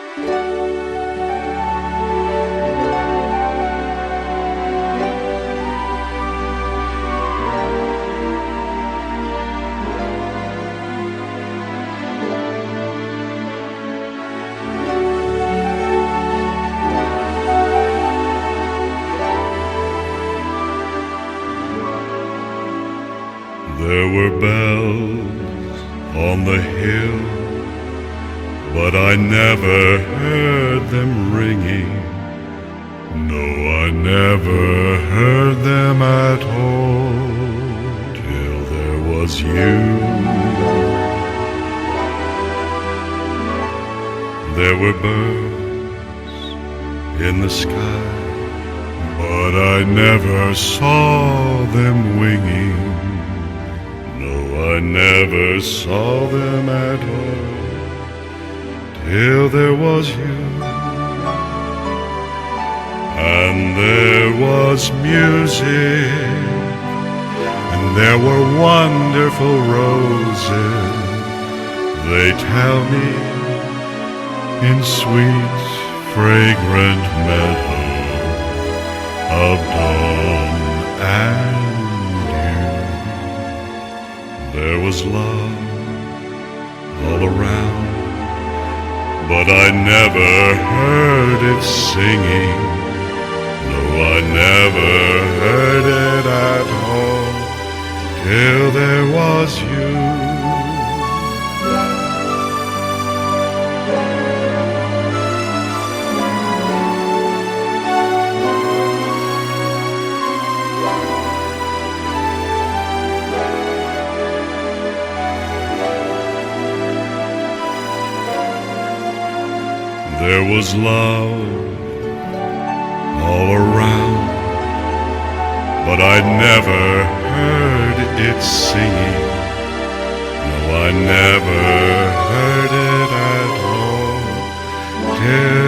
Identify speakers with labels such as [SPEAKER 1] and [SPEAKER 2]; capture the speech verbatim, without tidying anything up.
[SPEAKER 1] There were bells on the hill, but I never heard them ringing. No, I never heard them at all, till there was you. There were birds in the sky, but I never saw them winging. I never saw them at all, till there was you. And there was music, and there were wonderful roses. They tell me in sweet, fragrant meadows of dawn and there was love all around, but I never heard it singing. No, I never heard it at all, till there was you. There was love all around, but I never heard it singing. No, I never heard it at all, till